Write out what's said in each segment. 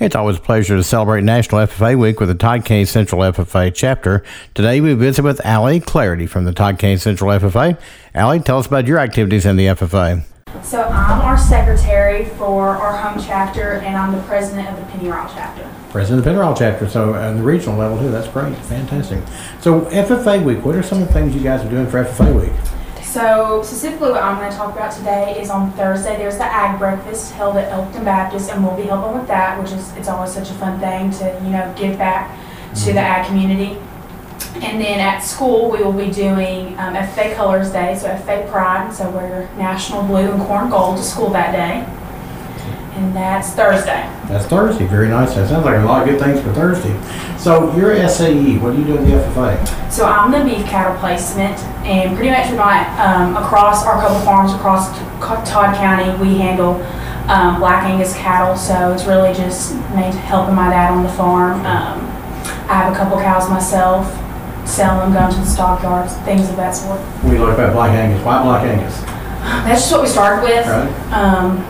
It's always a pleasure to celebrate National FFA Week with the Todd Kane Central FFA chapter. Today we visit with Allie Clarity from the Todd Kane Central FFA. Allie, tell us about your activities in the FFA. So I'm our secretary for our home chapter, and I'm the president of the Penny Ryle chapter. President of the Penny Ryle chapter, so on the regional level too. That's great, fantastic. So FFA Week, what are some of the things you guys are doing for FFA Week? So specifically what I'm going to talk about today is on Thursday there's the Ag Breakfast held at Elkton Baptist, and we'll be helping with that, which is it's always such a fun thing to give back to the ag community. And then at school we will be doing FFA Colors Day, so FFA Pride, so wear national blue and corn gold to school that day. And that's Thursday. That's Thursday. Very nice. That sounds like a lot of good things for Thursday. So you're SAE. What do you do in the FFA? So I'm the beef cattle placement, and pretty much across our couple farms across Todd County, we handle Black Angus cattle. So it's really just helping my dad on the farm. I have a couple cows myself, sell them, go to the stockyards, things of that sort. What do you like about Black Angus? Why Black Angus? That's just what we started with. Right.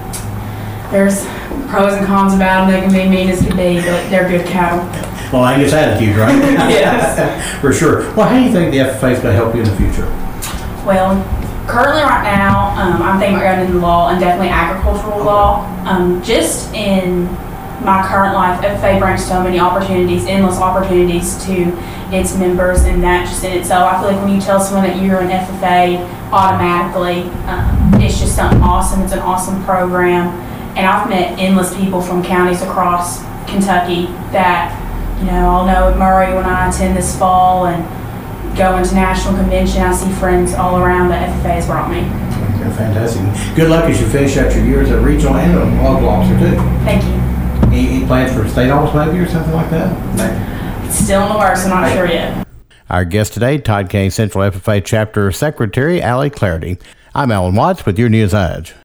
There's pros and cons about them. They can be mean as can be, but they're good cattle. Well, Angus attitude, right? Yes. For sure. Well, how do you think the FFA is going to help you in the future? Well, currently right now, I'm thinking about going into law and definitely agricultural law. Just in my current life, FFA brings so many opportunities, endless opportunities to its members, and that just in itself, I feel like when you tell someone that you're an FFA, automatically, it's just something awesome. It's an awesome program. And I've met endless people from counties across Kentucky that, I'll know at Murray when I attend this fall and go into national convention. I see friends all around that FFA has brought me. Okay, fantastic. Good luck as you finish out your years at regional and a local officer too. Thank you. Any plans for state office maybe or something like that? It's still in the works. I'm not sure yet. Our guest today, Todd Kane Central FFA Chapter Secretary Allie Clarity. I'm Alan Watts with your News Edge.